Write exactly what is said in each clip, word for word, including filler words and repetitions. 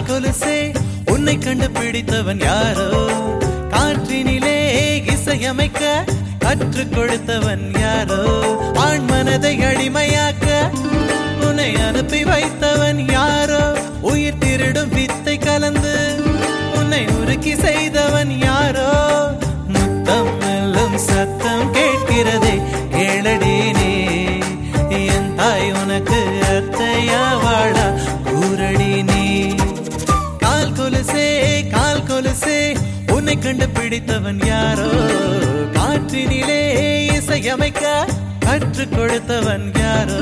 கொலுசே உன்னை கண்டுபிடித்தவன் யாரோ காற்றினிலே இசையமைக்க கற்றுக் கொடுத்தவன் யாரோ ஆண் மனதை அடிமையாக்க உன்னை அனுப்பி வைத்தவன் யாரோ உயிர் திருடும் வித்தை கலந்து உன்னை உருக்கி செய்தவன் யாரோ முத்தம் மெல்லும் சத்தம் கேட்கிறதே கேளடி நீ என் தாய் உனக்கு அத்தையா வாழா கூரடி நீ கால் கொலுசே கால் கொலுசே உன்னை கண்டுபிடித்தவன் யாரோ காற்றினிலே இசையமைக்க கற்றுக் கொடுத்தவன் யாரோ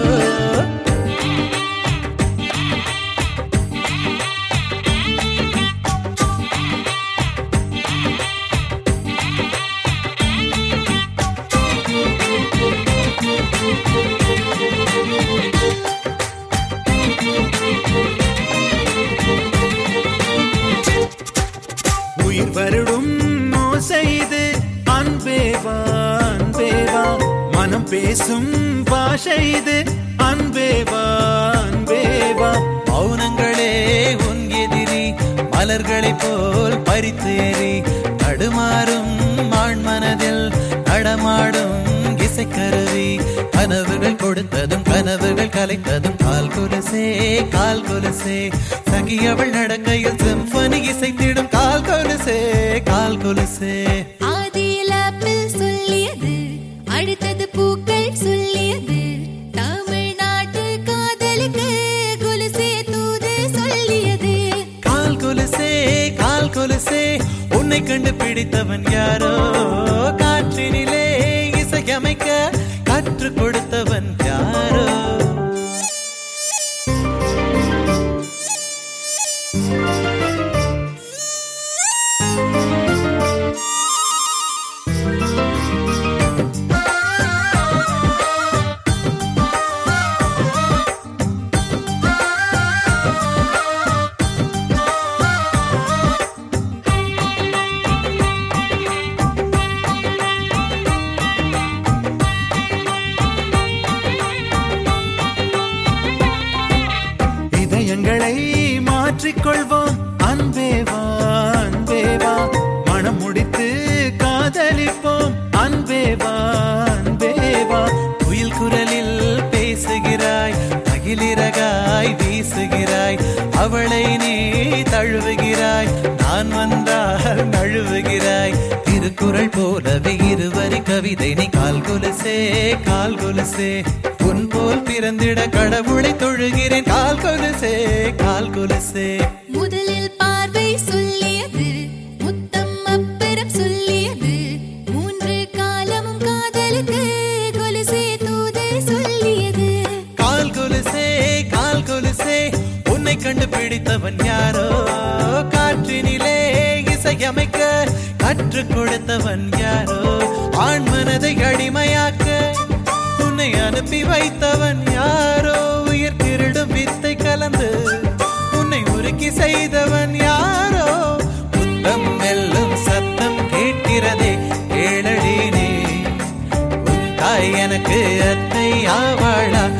உயிர் வருடும் மோசைது அன்பேவா அன்பேவா மனம் பேசும் பாஷை இது அன்பேவா அன்பேவா மௌனங்களே உன் எதிரி மலர்களை போல் பறித்து ஏறி தடுமாறும் ஆண் மனதில் நடமாடும் இசைக்கருவி கனவுகள் கொடுத்ததும் கனவுகள் கலைத்ததும் கால் கொலுசே கால் கொலுசே சகியவள் நடக்கையில் சிம்பனி இசைத்திடும் கால் கொலுசே கால் கொலுசே ஆதியில் ஆப்பிள் சொல்லியது அடுத்தது பூக்கள் சொல்லியது தமிழ்நாட்டு காதலுக்கு கொலுசே தூது சொல்லியது கால் கொலுசே கால் கொலுசே உன்னை கண்டுபிடித்தவன் யாரோ காற்றினிலே இசையமைக்க கற்றுக் கொடுத்தவன் யாரோ இதயங்களை மாற்றிக்கொள்வோம் அன்பேவா அன்பேவா மனம் முடித்து காதலிப்போம் அன்பேவா அன்பேவா குயில் குரலில் பேசுகிறாய் அகிலிறகாய் வீசுகிறாய் அவளை நீ தழுவுகிறாய் நான் வந்தால் நழுவுகிறாய் திருக்குறள் போலவே இருவரி கவிதை நீ கால் கொலுசே கால் கொலுசே உன் போல் பிறந்திட கடவுளை தொழுகிறேன் கால் கொலுசே கால் கொலுசே முதலில் பார்வை சொல்லியது முத்தம் அப்புறம் சொல்லியது மூன்று காலமும் காதலுக்கு கொலுசே தூது சொல்லியது கால் கொலுசே கால் கொலுசே உன்னை கண்டுபிடித்தவன் யாரோ காற்றினிலே இசையமைக்க கற்றுக் கொடுத்தவன் யாரோ ஆண் மனதை அடிமையாக்க உன்னை அனுப்பி வைத்தவன் யாரோ உயிர் திருடும் வித்தை கலந்து உன்னை உருக்கி செய்தவன் யாரோ முத்தம் மெல்லும் சத்தம் கேட்கிறதே கேளடி நீ உன் தாய் எனக்கு அத்தை ஆவாளா